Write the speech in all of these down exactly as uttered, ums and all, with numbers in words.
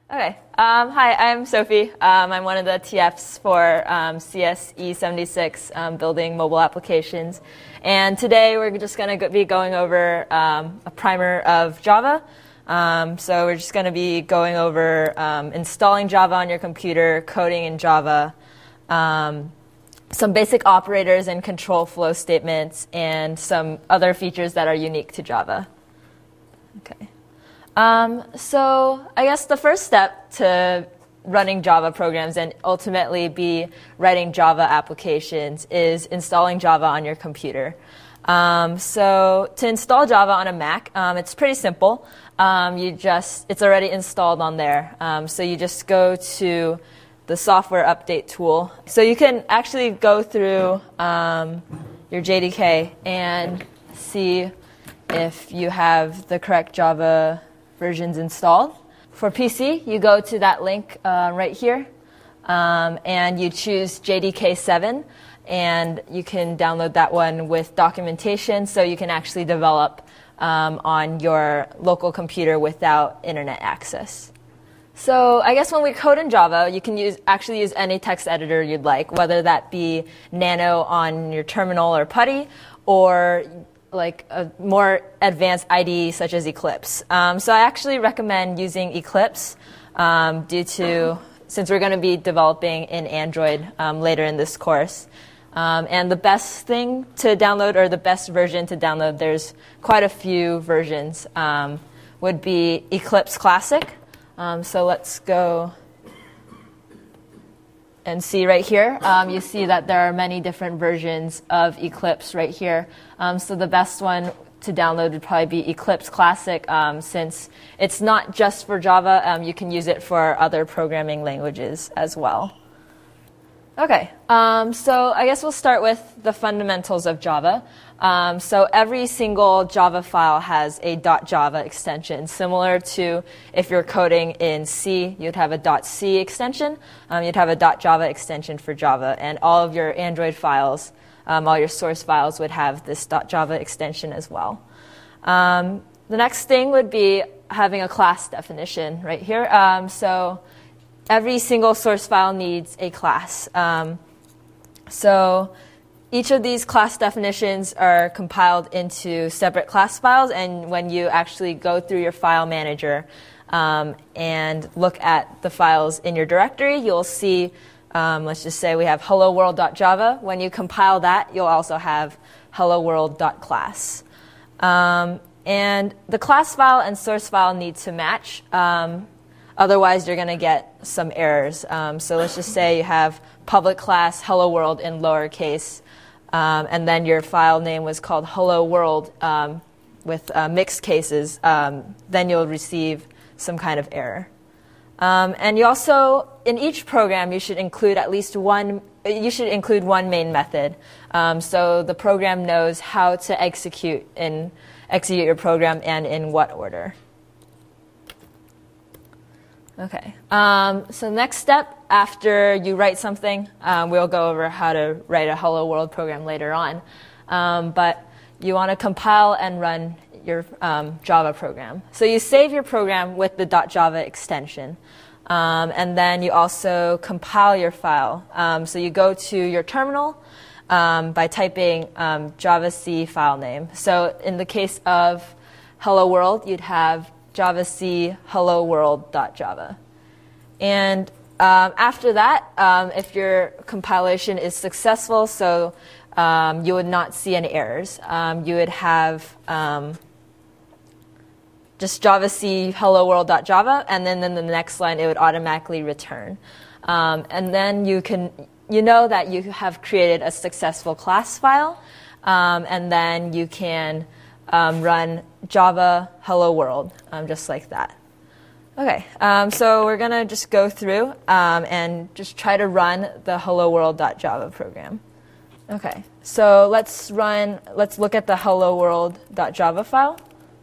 Okay. Um, hi, I'm Sophie. Um, I'm one of the T Fs for um, C S E seventy-six, um, building mobile applications. And today we're just going to be going over um, a primer of Java. Um, so we're just going to be going over um, installing Java on your computer, coding in Java, um, some basic operators and control flow statements, and some other features that are unique to Java. Okay. Um, so I guess the first step to running Java programs and ultimately be writing Java applications is installing Java on your computer. Um, so to install Java on a Mac, um, it's pretty simple. Um, you just it's already installed on there. Um, so you just go to the software update tool. So you can actually go through um, your J D K and see if you have the correct Java versions installed. For P C, you go to that link uh, right here, um, and you choose J D K seven, and you can download that one with documentation, so you can actually develop um, on your local computer without internet access. So I guess when we code in Java, you can use actually use any text editor you'd like, whether that be Nano on your terminal or PuTTY, or like a more advanced I D E such as Eclipse. Um, so I actually recommend using Eclipse um, due to, since we're going to be developing in Android um, later in this course. Um, and the best thing to download, or the best version to download, there's quite a few versions, um, would be Eclipse Classic. Um, so let's go and see right here. Um, you see that there are many different versions of Eclipse right here. Um, so the best one to download would probably be Eclipse Classic, um, since it's not just for Java. Um, you can use it for other programming languages as well. Okay, um, so I guess we'll start with the fundamentals of Java. Um, so every single Java file has a .java extension, similar to if you're coding in C, you'd have a .c extension. Um, you'd have a .java extension for Java, and all of your Android files, um, all your source files would have this .java extension as well. Um, the next thing would be having a class definition right here. Um, so every single source file needs a class. Um, so each of these class definitions are compiled into separate class files, and when you actually go through your file manager um, and look at the files in your directory, you'll see, um, let's just say we have hello world dot java. When you compile that, you'll also have hello world dot class. Um, and the class file and source file need to match. Um, Otherwise, you're going to get some errors. Um, so let's just say you have public class hello world in lowercase, um, and then your file name was called hello world um, with uh, mixed cases. Um, then you'll receive some kind of error. Um, and you also, in each program, you should include at least one. You should include one main method, um, so the program knows how to execute in execute your program and in what order. Okay, um, so next step, after you write something, um, we'll go over how to write a Hello World program later on. Um, but you want to compile and run your um, Java program. So you save your program with the .java extension. Um, and then you also compile your file. Um, so you go to your terminal um, by typing um, javac file name. So in the case of Hello World, you'd have javac hello world dot java. And um, after that, um, if your compilation is successful, so um, you would not see any errors. Um, you would have um, just javac hello world dot java, and then in the next line it would automatically return. Um, and then you can you know that you have created a successful class file, um, and then you can Um, run Java hello world, um, just like that. Okay, um, so we're going to just go through um, and just try to run the hello world dot java program. Okay, so let's run, let's look at the hello world dot java file.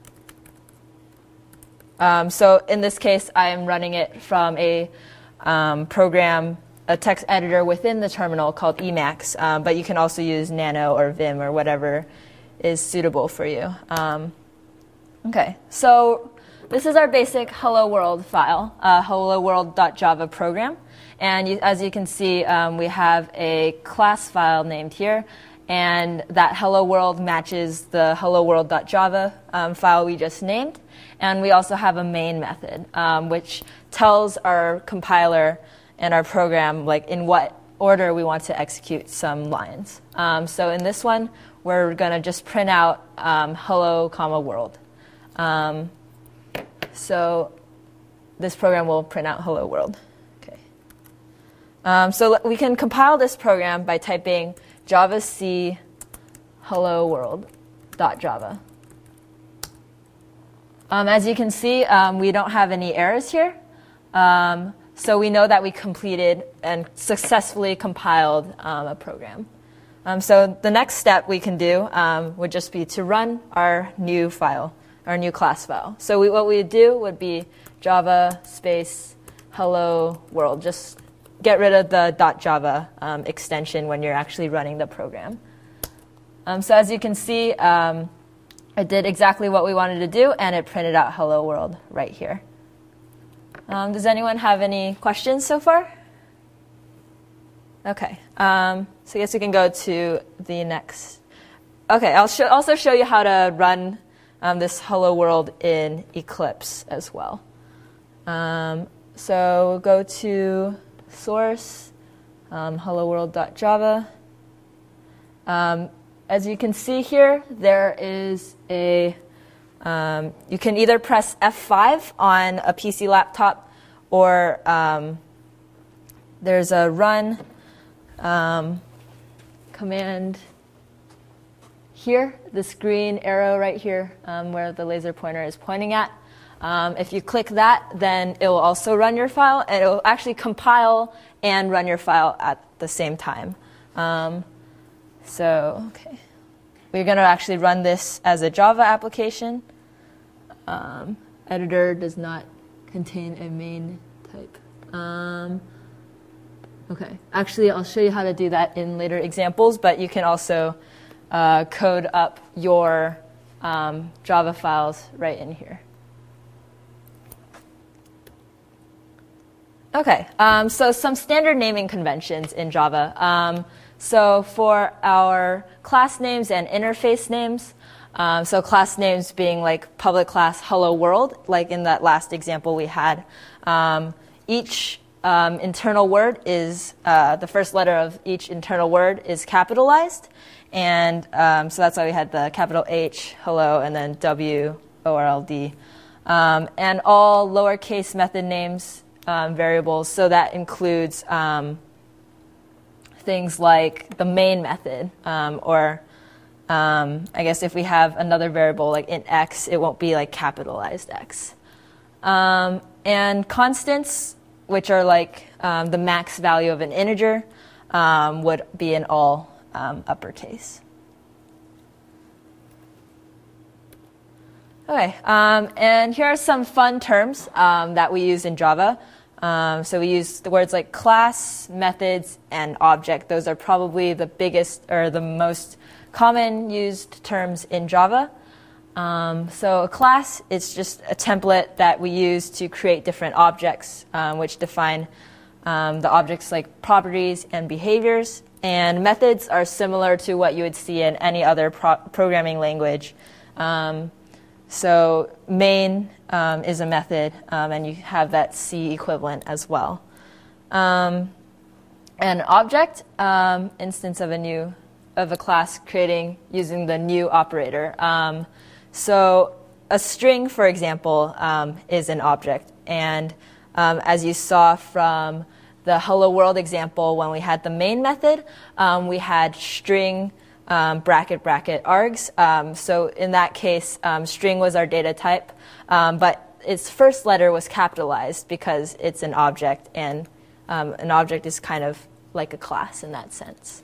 Um, so in this case, I am running it from a um, program, a text editor within the terminal called Emacs, um, but you can also use Nano or Vim or whatever is suitable for you. Um, okay, so this is our basic Hello World file, uh, hello world dot java program. And you, as you can see, um, we have a class file named here. And that hello world matches the hello world dot java um, file we just named. And we also have a main method, um, which tells our compiler and our program like in what order we want to execute some lines. Um, so in this one, we're going to just print out um, hello, comma, world. Um, so this program will print out hello world. Okay. Um, so we can compile this program by typing javac hello world dot java. Um, as you can see, um, we don't have any errors here. Um, so we know that we completed and successfully compiled um, a program. Um, so the next step we can do um, would just be to run our new file, our new class file. So we, what we would do would be java space hello world. Just get rid of the .java um, extension when you're actually running the program. Um, so as you can see, um, it did exactly what we wanted to do, and it printed out hello world right here. Um, does anyone have any questions so far? OK. Um, so I guess we can go to the next. OK, I'll sh also show you how to run um, this hello world in Eclipse as well. Um, so we'll go to source, um, hello world dot java. Um, as you can see here, there is a, um, you can either press F five on a P C laptop, or um, there's a run um, command here, this green arrow right here um, where the laser pointer is pointing at. Um, if you click that, then it will also run your file, and it will actually compile and run your file at the same time. Um, so, okay. We're going to actually run this as a Java application. Um, editor does not contain a main type. Um, okay. Actually, I'll show you how to do that in later examples, but you can also uh, code up your um, Java files right in here. OK, um, so some standard naming conventions in Java. Um, so for our class names and interface names, um, so class names being like public class hello world, like in that last example we had, um, each um, internal word is, uh, the first letter of each internal word is capitalized. And um, so that's why we had the capital H, hello, and then W, O R L D. Um, and all lowercase method names, Um, variables, so that includes um, things like the main method, um, or um, I guess if we have another variable like int x, it won't be like capitalized x. Um, and constants, which are like um, the max value of an integer, um, would be in all um, uppercase. Okay, um, and here are some fun terms um, that we use in Java. Um, so we use the words like class, methods, and object. Those are probably the biggest or the most common used terms in Java. Um, so a class is just a template that we use to create different objects, um, which define um, the objects like properties and behaviors. And methods are similar to what you would see in any other pro programming language. Um, So main um, is a method, um, and you have that C equivalent as well. Um, and object, um, instance of a new of a class creating using the new operator. Um, so a string, for example, um, is an object, and um, as you saw from the hello world example, when we had the main method, um, we had string. Um, bracket, bracket, args. Um, so in that case, um, string was our data type, um, but its first letter was capitalized because it's an object, and um, an object is kind of like a class in that sense.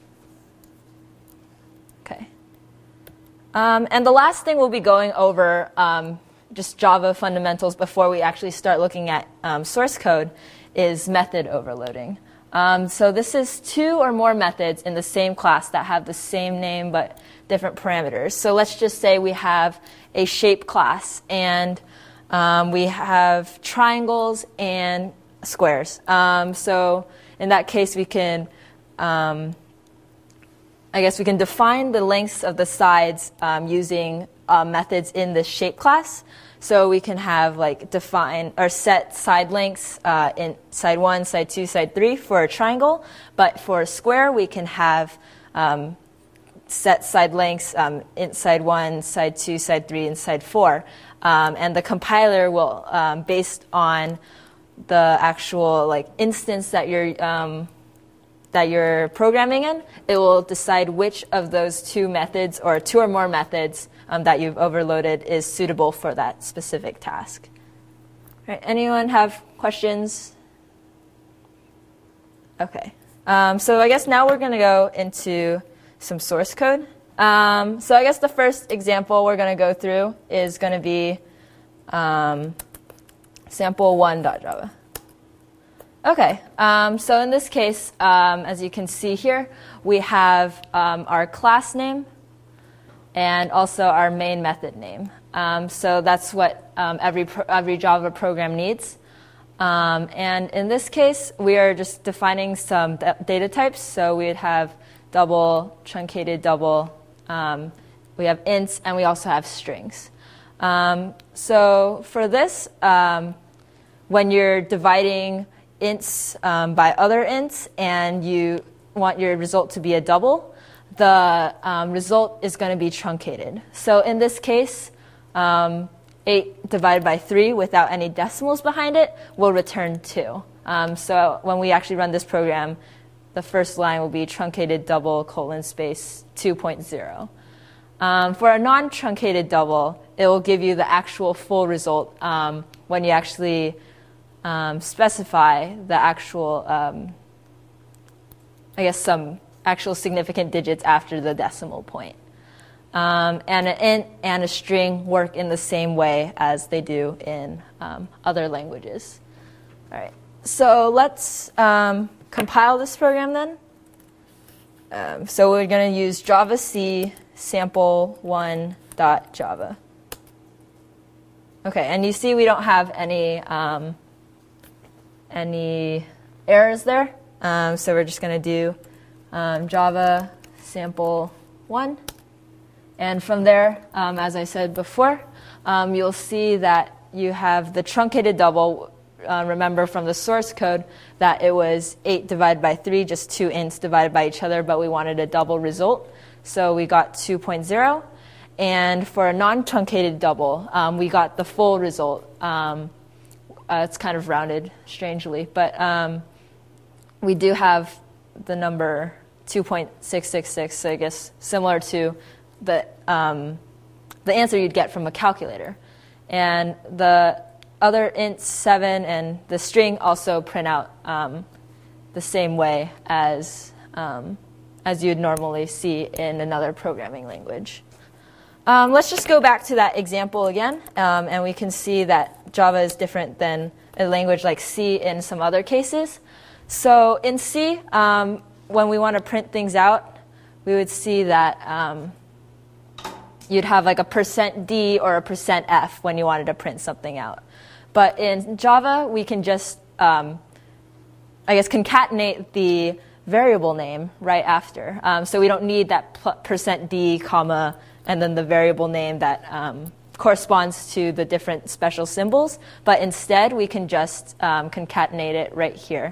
Okay. Um, and the last thing we'll be going over, um, just Java fundamentals before we actually start looking at um, source code, is method overloading. Um, so this is two or more methods in the same class that have the same name but different parameters. So let's just say we have a shape class, and Um, we have triangles and squares. Um, so in that case, we can, um, I guess we can define the lengths of the sides um, using uh, methods in the shape class. So we can have like define or set side lengths uh, in side one, side two, side three for a triangle. But for a square, we can have um, set side lengths um, in side one, side two, side three, and side four. Um, and the compiler will, um, based on the actual like instance that you're um, that you're programming in, it will decide which of those two methods or two or more methods um, that you've overloaded is suitable for that specific task. All right, anyone have questions? Okay. Um, so I guess now we're going to go into some source code. Um, so I guess the first example we're going to go through is going to be um, sample one.java. Okay, um, so in this case, um, as you can see here, we have um, our class name and also our main method name. Um, so that's what um, every, pro every Java program needs. Um, and in this case, we are just defining some data types. So we'd have double, truncated double, um, we have ints, and we also have strings. Um, so for this, um, when you're dividing ints um, by other ints and you want your result to be a double, the um, result is going to be truncated. So in this case, um, eight divided by three without any decimals behind it will return two. Um, so when we actually run this program, the first line will be truncated double colon space two point zero. Um, for a non-truncated double, it will give you the actual full result um, when you actually um, specify the actual, um, I guess, some actual significant digits after the decimal point. Um, and an int and a string work in the same way as they do in um, other languages. All right, so let's um, compile this program then. Um, so we're going to use javac sample one.java. Okay, and you see we don't have any um, any errors there. Um, so we're just going to do um, Java sample one. And from there, um, as I said before, um, you'll see that you have the truncated double. Uh, remember from the source code that it was eight divided by three, just two ints divided by each other, but we wanted a double result. So we got two point zero. And for a non-truncated double, um, we got the full result. Um, uh, it's kind of rounded strangely, but um, we do have the number two point six six six, so I guess similar to the, um, the answer you'd get from a calculator. And the other int seven and the string also print out um, the same way as, um, as you'd normally see in another programming language. Um, let's just go back to that example again, um, and we can see that Java is different than a language like C in some other cases. So in C, um, when we want to print things out, we would see that um, you'd have like a percent D or a percent F when you wanted to print something out. But in Java, we can just, um, I guess, concatenate the variable name right after. Um, so we don't need that percent D, comma, and then the variable name that um, corresponds to the different special symbols. But instead, we can just um, concatenate it right here.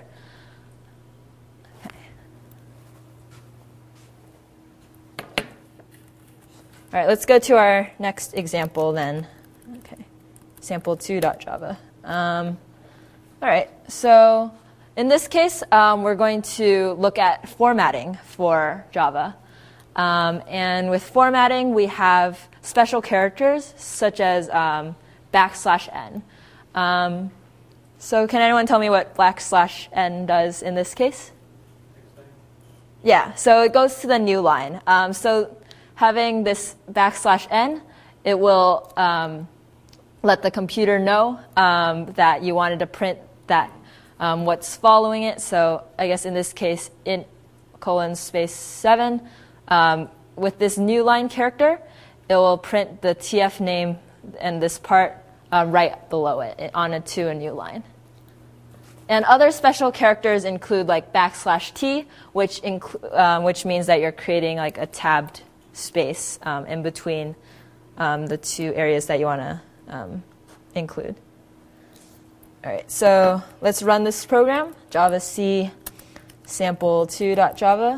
All right, let's go to our next example then. Okay, sample two.java. Um, all right, so in this case, um, we're going to look at formatting for Java. Um, and with formatting, we have special characters such as um, backslash n. Um, so can anyone tell me what backslash n does in this case? Yeah, so it goes to the new line. Um, so having this backslash n, it will um, let the computer know um, that you wanted to print that um, what's following it. So I guess in this case, int colon space seven. Um, with this new line character, it will print the T F name and this part uh, right below it on a to a new line. And other special characters include like backslash t, which inclu- um, which means that you're creating like a tabbed space um, in between um, the two areas that you want to um, include. All right, so let's run this program, Java C sample two.java.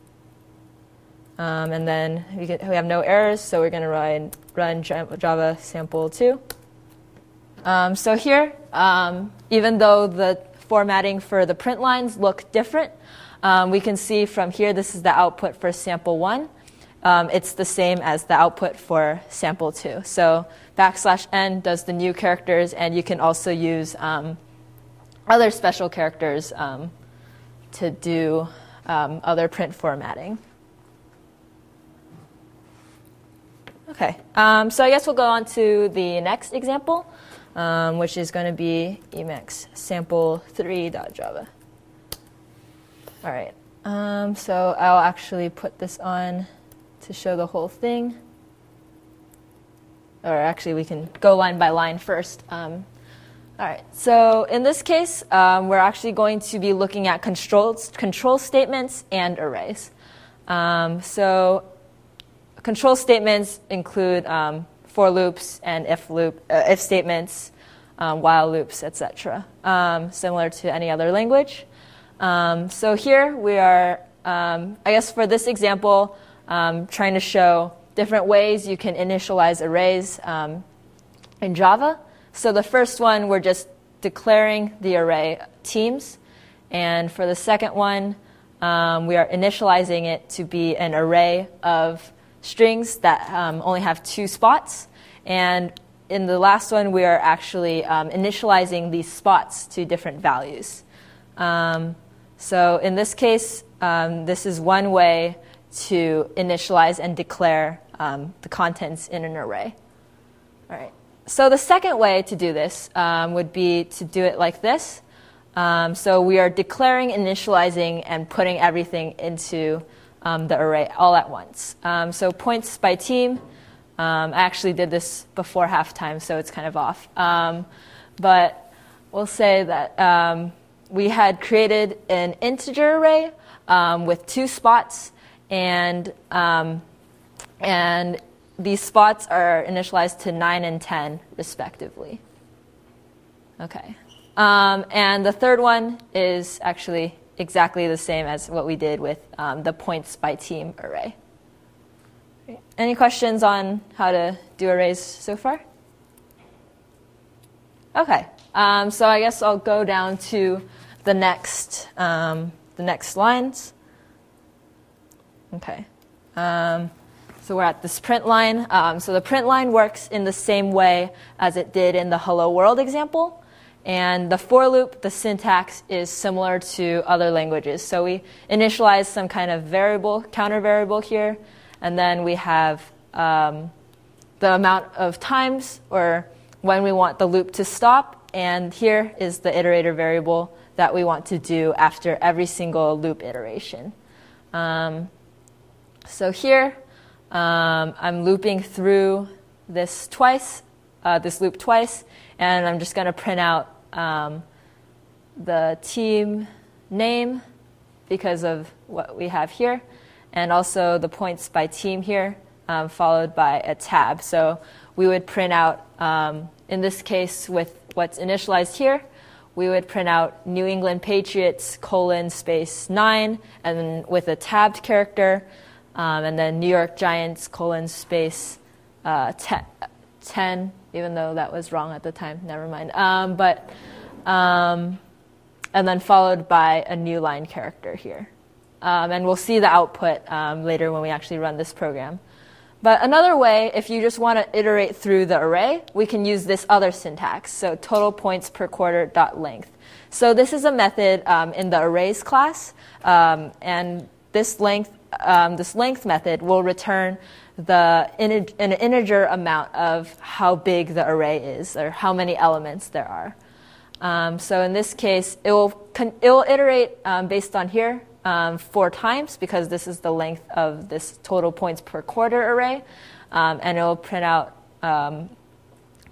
Um, and then we, get, we have no errors, so we're going to run, run Java sample two. Um, so here, um, even though the formatting for the print lines look different, um, we can see from here, this is the output for sample one. Um, it's the same as the output for sample two. So backslash n does the new characters, and you can also use um, other special characters um, to do um, other print formatting. Okay, um, so I guess we'll go on to the next example, um, which is going to be Emacs sample three.java. All right, um, so I'll actually put this on to show the whole thing. Or actually, we can go line by line first. Um, all right, so in this case, um, we're actually going to be looking at control, control statements and arrays. Um, so control statements include um, for loops and if loop, uh, if statements, um, while loops, et cetera, um, similar to any other language. Um, so here we are, um, I guess for this example, um, trying to show different ways you can initialize arrays um, in Java. So the first one, we're just declaring the array teams. And for the second one, um, we are initializing it to be an array of strings that um, only have two spots. And in the last one, we are actually um, initializing these spots to different values. Um, so in this case, um, this is one way to initialize and declare um, the contents in an array. All right. So the second way to do this um, would be to do it like this. Um, so we are declaring, initializing, and putting everything into um, the array all at once. Um, so points by team. Um, I actually did this before halftime, so it's kind of off. Um, but we'll say that um, we had created an integer array um, with two spots. And, um, and these spots are initialized to nine and ten, respectively. Okay. Um, and the third one is actually exactly the same as what we did with um, the points by team array. Any questions on how to do arrays so far? Okay. Um, so I guess I'll go down to the next, um, the next lines. Okay, um, so we're at this print line. Um, so the print line works in the same way as it did in the hello world example. And the for loop, the syntax is similar to other languages. So we initialize some kind of variable, counter variable here. And then we have um, the amount of times or when we want the loop to stop. And here is the iterator variable that we want to do after every single loop iteration. Um, So here, um, I'm looping through this twice, uh, this loop twice, and I'm just going to print out um, the team name because of what we have here, and also the points by team here, um, followed by a tab. So we would print out, um, in this case, with what's initialized here, we would print out New England Patriots colon space nine, and then with a tabbed character. Um, and then New York Giants colon space uh, ten, even though that was wrong at the time. Never mind. Um, but um, and then followed by a new line character here. Um, and we'll see the output um, later when we actually run this program. But another way, if you just want to iterate through the array, we can use this other syntax. So total points per quarter dot length. So this is a method um, in the arrays class, um, and this length. Um, this length method will return the in, an integer amount of how big the array is or how many elements there are. Um, so in this case, it will con- it will iterate um, based on here um, four times because this is the length of this total points per quarter array, um, and it will print out um,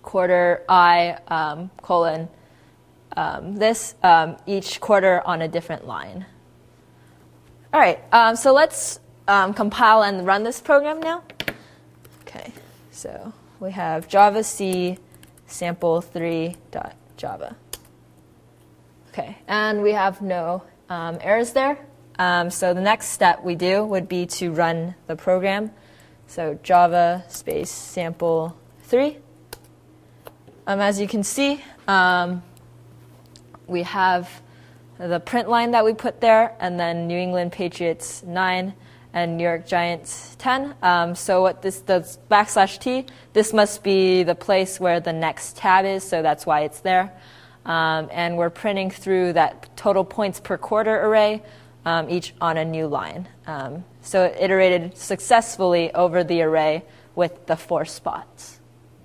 quarter I um, colon um, this, um, each quarter on a different line. All right, um, so let's um, compile and run this program now. Okay, so we have Java C sample three dot java. Okay, and we have no um, errors there. Um, so the next step we do would be to run the program. So Java space sample three. Um, as you can see, um, we have the print line that we put there, and then New England Patriots nine and New York Giants ten. Um, so what this does, backslash T, this must be the place where the next tab is, so that's why it's there. Um, and we're printing through that total points per quarter array, um, each on a new line. Um, so it iterated successfully over the array with the four spots.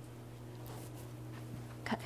Okay.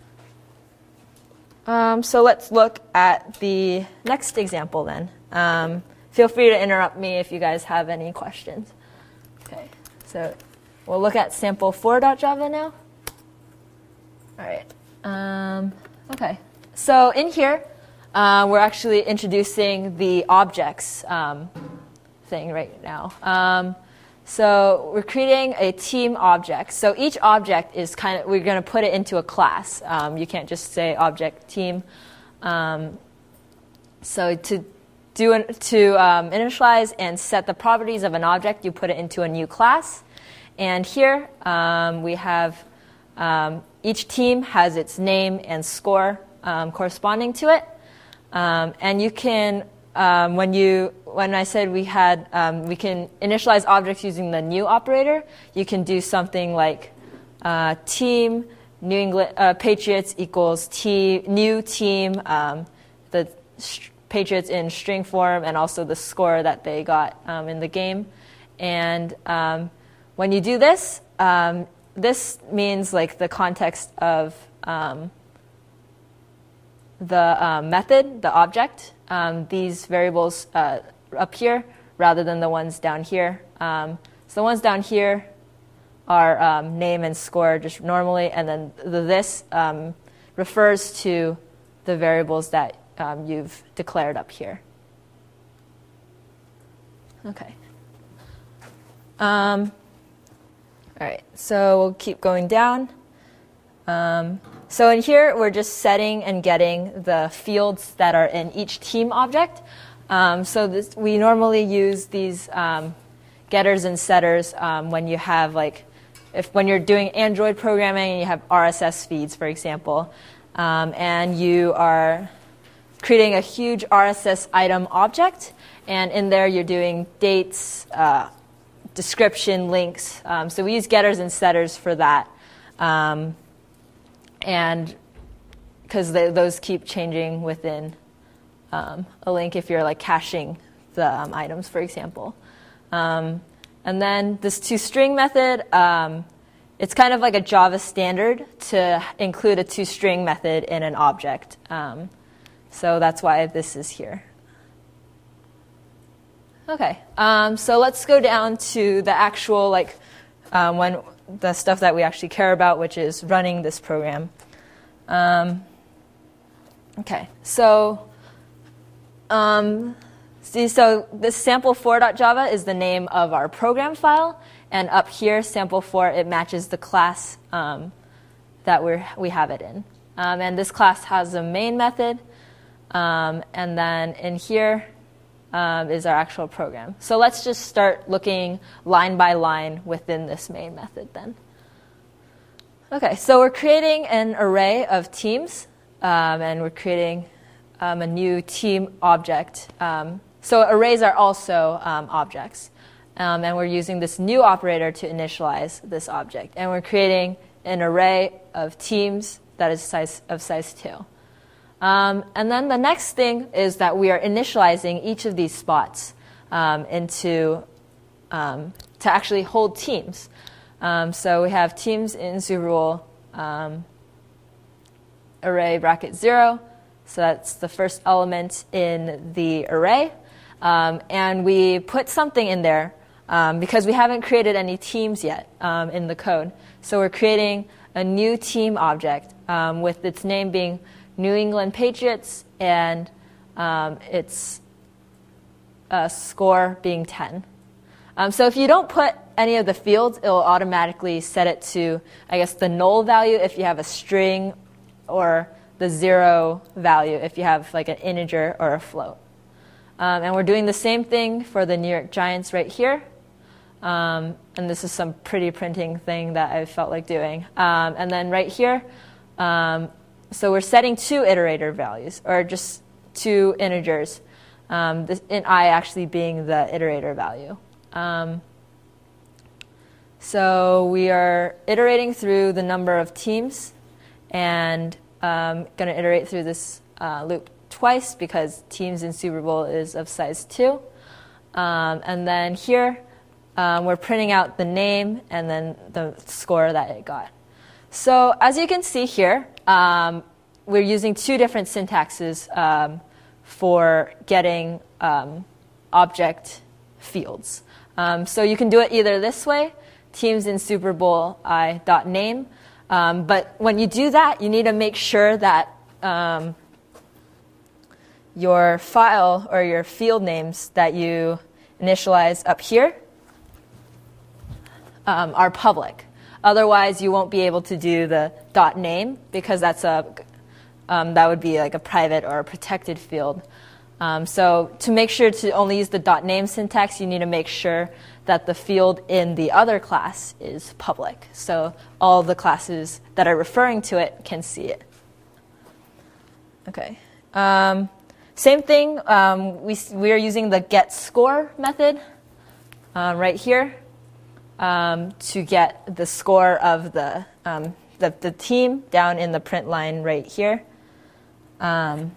Um, so let's look at the next example then. Um, feel free to interrupt me if you guys have any questions. Okay. So we'll look at sample four dot java now. All right. Um, okay. So in here, uh, we're actually introducing the objects um, thing right now. Um, so we're creating a team object. So each object is kind of, we're going to put it into a class. Um, you can't just say object team. Um, so to do an, to um, initialize and set the properties of an object, you put it into a new class. And here um, we have um, each team has its name and score um, corresponding to it. Um, and you can, um, when you, when I said we had, um, we can initialize objects using the new operator, you can do something like uh, team New England uh, Patriots equals t new team, um, the st- Patriots in string form, and also the score that they got um, in the game. And um, when you do this, um, this means like the context of um, the um, method, the object. Um, these variables uh, up here rather than the ones down here. Um, so the ones down here are um, name and score just normally, and then the this um, refers to the variables that um, you've declared up here. Okay. Um, all right, so we'll keep going down. Um, so in here, we're just setting and getting the fields that are in each team object. Um, so this, we normally use these um, getters and setters um, when you have like, if when you're doing Android programming and you have R S S feeds, for example, um, and you are creating a huge R S S item object, and in there you're doing dates, uh, description, links. Um, so we use getters and setters for that. Um, and because those keep changing within um, a link if you're like caching the um, items, for example. Um, and then this toString method, um, it's kind of like a Java standard to include a toString method in an object. Um, so that's why this is here. Okay, um, so let's go down to the actual, like, um, when the stuff that we actually care about, which is running this program. Um, okay, so um, see, so this sample four dot java is the name of our program file, and up here, sample four, it matches the class um, that we're, we have it in. Um, and this class has a main method, um, and then in here, Um, is our actual program. So let's just start looking line by line within this main method then. Okay, so we're creating an array of teams, um, and we're creating um, a new team object. Um, so arrays are also um, objects. Um, and we're using this new operator to initialize this object. And we're creating an array of teams that is size, of size two. Um, and then the next thing is that we are initializing each of these spots um, into um, to actually hold teams. Um, so we have teams in Zurul um, array bracket zero. So that's the first element in the array. Um, and we put something in there um, because we haven't created any teams yet um, in the code. So we're creating a new team object um, with its name being New England Patriots and um, its uh, score being ten. Um, so if you don't put any of the fields, it will automatically set it to, I guess, the null value if you have a string, or the zero value if you have like an integer or a float. Um, and we're doing the same thing for the New York Giants right here. Um, and this is some pretty printing thing that I felt like doing. Um, and then right here, um, so we're setting two iterator values, or just two integers, um, this, in I actually being the iterator value. Um, so we are iterating through the number of teams, and um, going to iterate through this uh, loop twice because teams in Super Bowl is of size two. Um, and then here, um, we're printing out the name and then the score that it got. So as you can see here, um, we're using two different syntaxes um, for getting um, object fields. Um, so you can do it either this way, teams in Super Bowl I dot name. Um, but when you do that, you need to make sure that um, your file or your field names that you initialize up here um, are public. Otherwise, you won't be able to do the dot name because that's a um, that would be like a private or a protected field. Um, so to make sure to only use the dot name syntax, you need to make sure that the field in the other class is public. So all the classes that are referring to it can see it. Okay. Um, same thing. Um, we we are using the getScore method uh, right here um, to get the score of the, um, the the team down in the print line right here. Um,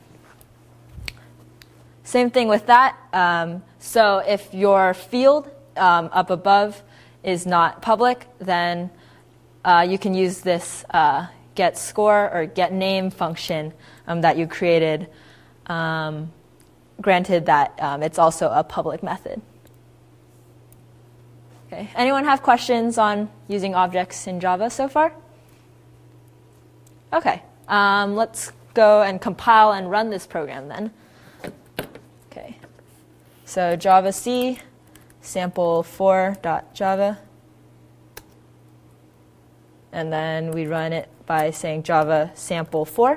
Same thing with that. Um, so if your field um, up above is not public, then uh, you can use this uh, getScore or getName function um, that you created, um, granted that um, it's also a public method. Okay. Anyone have questions on using objects in Java so far? Okay. Um, let's go and compile and run this program then. Okay, so Java C, sample four dot java, and then we run it by saying Java sample four.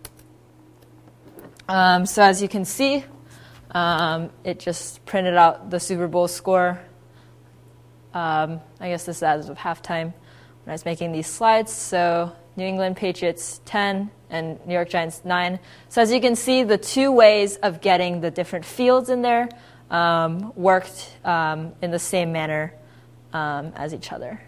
Um, so as you can see, um, it just printed out the Super Bowl score. Um, I guess this is as of halftime when I was making these slides. So New England Patriots ten and New York Giants nine. So as you can see, the two ways of getting the different fields in there um, worked um, in the same manner um, as each other.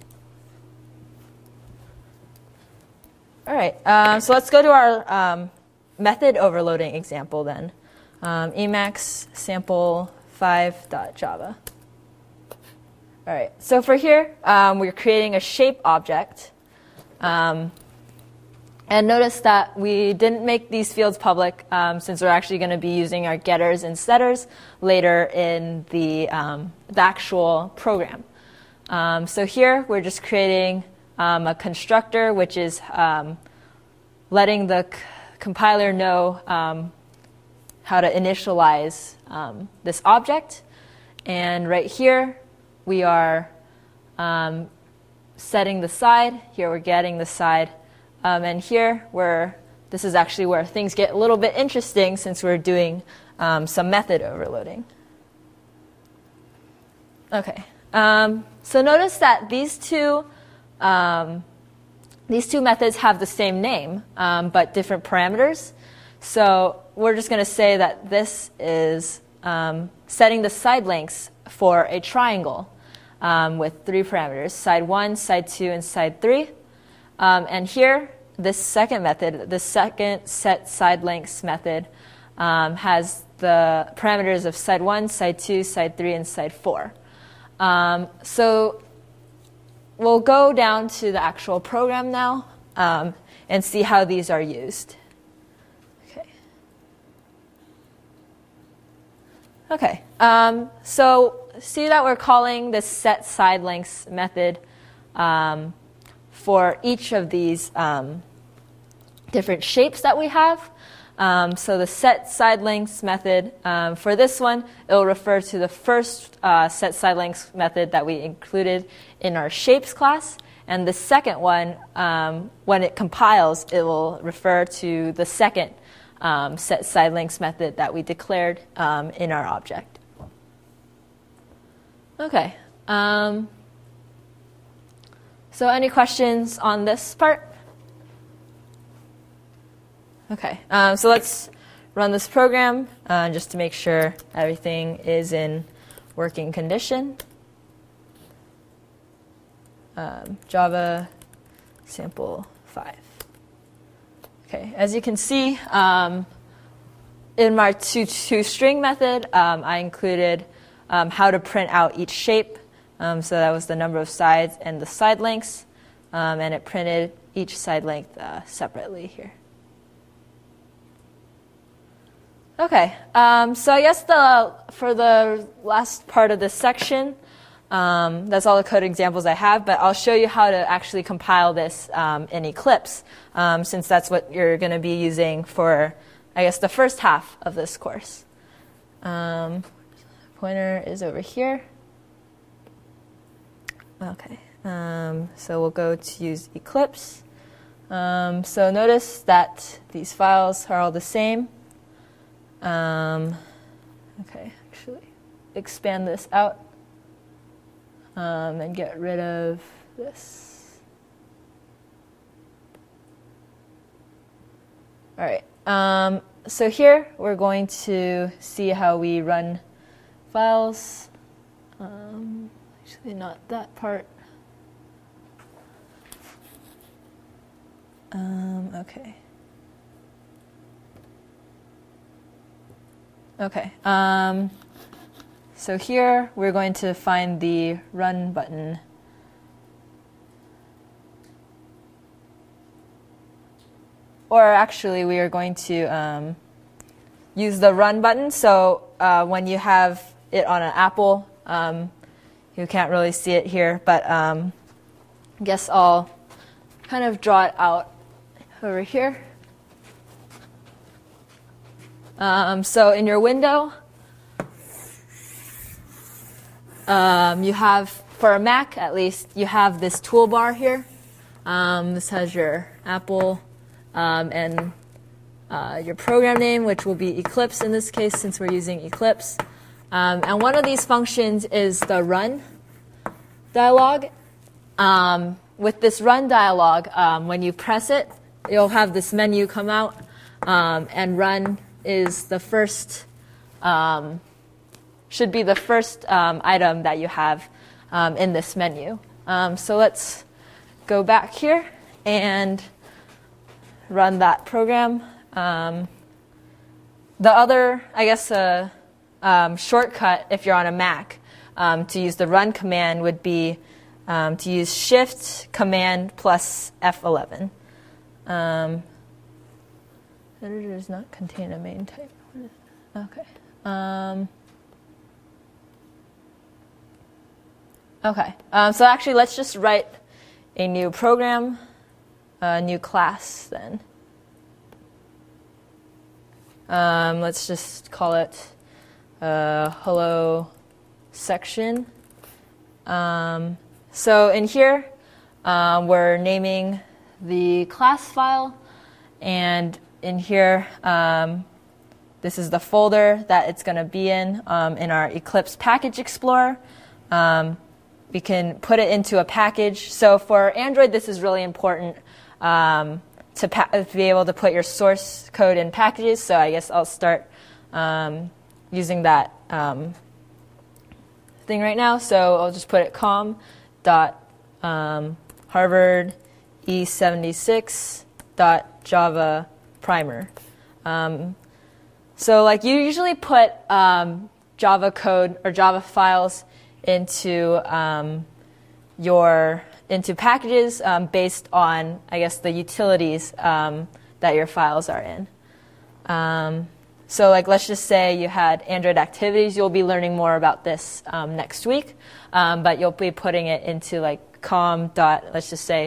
All right, um, so let's go to our um, method overloading example then. Um, Emacs sample five dot java. All right, so for here, um, we're creating a shape object. Um, and notice that we didn't make these fields public um, since we're actually going to be using our getters and setters later in the, um, the actual program. Um, so here, we're just creating um, a constructor, which is um, letting the c compiler know um, how to initialize um, this object. And right here, we are um, setting the side. Here we're getting the side. Um, and here we're, this is actually where things get a little bit interesting since we're doing um, some method overloading. Okay. Um, so notice that these two, um, these two methods have the same name, um, but different parameters. So we're just going to say that this is um, setting the side lengths for a triangle um, with three parameters, side one, side two, and side three. Um, and here, this second method, the second set side lengths method, um, has the parameters of side one, side two, side three, and side four. Um, so we'll go down to the actual program now um, and see how these are used. Okay. Okay. Um, so see that we're calling this set side lengths method um, for each of these um, different shapes that we have. Um, so the set side lengths method, um, for this one, it will refer to the first uh, set side lengths method that we included in our shapes class. And the second one, um, when it compiles, it will refer to the second um, set side lengths method that we declared um, in our object. Okay. Um, so any questions on this part? Okay, um, so let's run this program uh, just to make sure everything is in working condition. Um, Java sample five. Okay, as you can see, um, in my toString method, um, I included um, how to print out each shape. Um, so that was the number of sides and the side lengths, um, and it printed each side length uh, separately here. Okay, um, so I guess the for the last part of this section, um, that's all the code examples I have, but I'll show you how to actually compile this um, in Eclipse, um, since that's what you're going to be using for, I guess, the first half of this course. Um, pointer is over here. Okay, um, so we'll go to use Eclipse. Um, so notice that these files are all the same. Um, okay, actually expand this out um, and get rid of this. All right, um, so here we're going to see how we run files. Um, actually, not that part. Um, okay. Okay, um, so here we're going to find the run button. Or actually, we are going to um, use the run button. So uh, when you have it on an Apple, um, you can't really see it here, but um, I guess I'll kind of draw it out over here. Um, so in your window, um, you have, for a Mac at least, you have this toolbar here. Um, this has your Apple um, and uh, your program name, which will be Eclipse in this case, since we're using Eclipse. Um, and one of these functions is the run dialog. Um, with this run dialog, um, when you press it, you'll have this menu come out, um, and run is the first, um, should be the first um, item that you have um, in this menu. Um, so let's go back here and run that program. Um, the other, I guess, uh, um, shortcut if you're on a Mac um, to use the run command would be um, to use Shift Command plus F eleven. Um, Editor does not contain a main type. Okay. Um, okay. Um, so actually, let's just write a new program, a new class then. Um, let's just call it uh, hello section. Um, so in here, uh, we're naming the class file, and in here, um, this is the folder that it's going to be in um, in our Eclipse Package Explorer. Um, we can put it into a package. So for Android, this is really important um, to, pa- to be able to put your source code in packages. So I guess I'll start um, using that um, thing right now. So I'll just put it com dot um, Harvard E seventy-six dot Java primer. Um, so like you usually put um, Java code or Java files into um, your into packages um, based on, I guess, the utilities um, that your files are in. Um, so like let's just say you had Android activities. You'll be learning more about this um, next week, um, but you'll be putting it into like com dot, let's just say,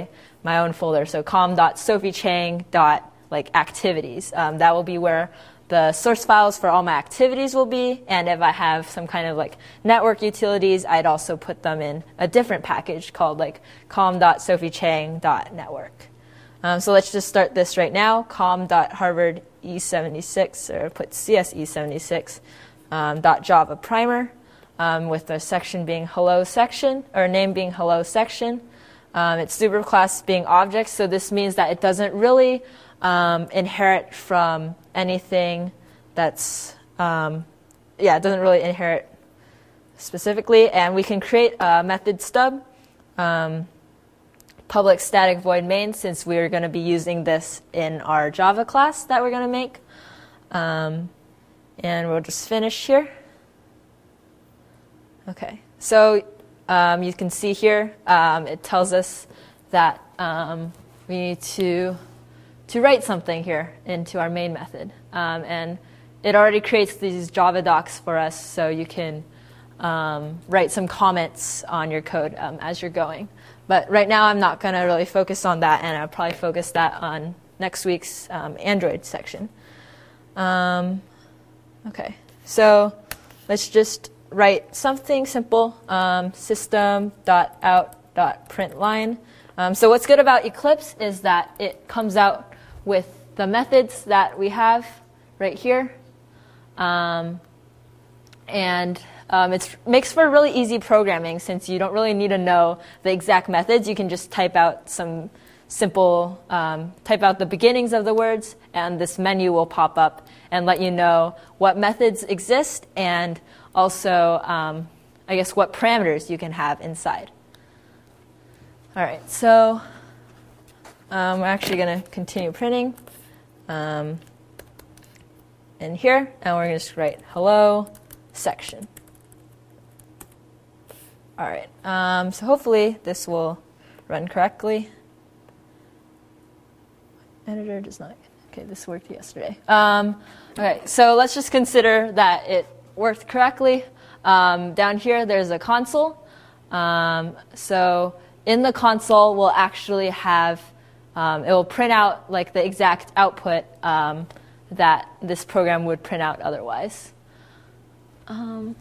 my own folder. So com.sophie.chang dot like activities. Um, that will be where the source files for all my activities will be, and if I have some kind of like network utilities, I'd also put them in a different package called like com.sophie.chang dot network. Um, so let's just start this right now, com.harvard e seventy-six, or put C S E seventy-six, um, dot Java primer, um, with the section being hello section, or name being hello section. Um, its superclass being objects, so this means that it doesn't really um, inherit from anything that's, um, yeah, it doesn't really inherit specifically. And we can create a method stub, um, public static void main, since we're going to be using this in our Java class that we're going to make. Um, and we'll just finish here. Okay, so um, you can see here, um, it tells us that um, we need to to write something here into our main method. Um, and it already creates these Java docs for us, so you can um, write some comments on your code um, as you're going. But right now I'm not going to really focus on that, and I'll probably focus that on next week's um, Android section. Um, okay, so let's just write something simple, um, system.out.println. Um, so what's good about Eclipse is that it comes out with the methods that we have right here. Um, and um, it makes for really easy programming, since you don't really need to know the exact methods. You can just type out some simple, um, type out the beginnings of the words, and this menu will pop up and let you know what methods exist, and also, um, I guess, what parameters you can have inside. All right, so um, we're actually going to continue printing um, in here, and we're going to just write hello section. All right, um, so hopefully this will run correctly. Editor does not. Okay, this worked yesterday. Um, okay, so let's just consider that it worked correctly. Um, down here, there's a console. Um, so in the console, we'll actually have, um, it will print out like the exact output um, that this program would print out otherwise. Um,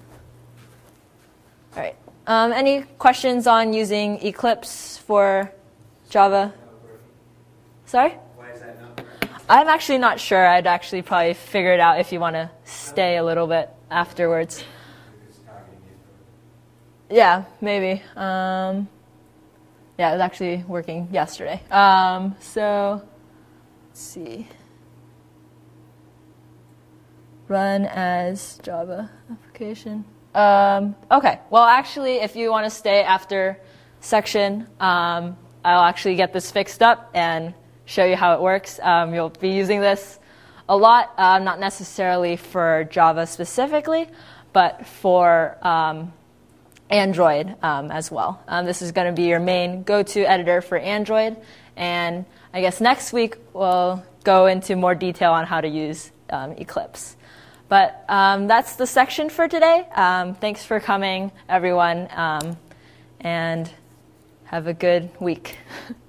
all right. Um, any questions on using Eclipse for Java? Sorry? Why is that not working? I'm actually not sure. I'd actually probably figure it out if you want to stay a little bit afterwards. Yeah, maybe. Um, yeah, it was actually working yesterday. Um, so, let's see. Run as Java application. Um, okay, well, actually, if you want to stay after section, um, I'll actually get this fixed up and show you how it works. Um, you'll be using this a lot, uh, not necessarily for Java specifically, but for um, Android um, as well. Um, this is going to be your main go-to editor for Android, and I guess next week we'll go into more detail on how to use um, Eclipse. But um, that's the section for today. Um, thanks for coming, everyone, um, and have a good week.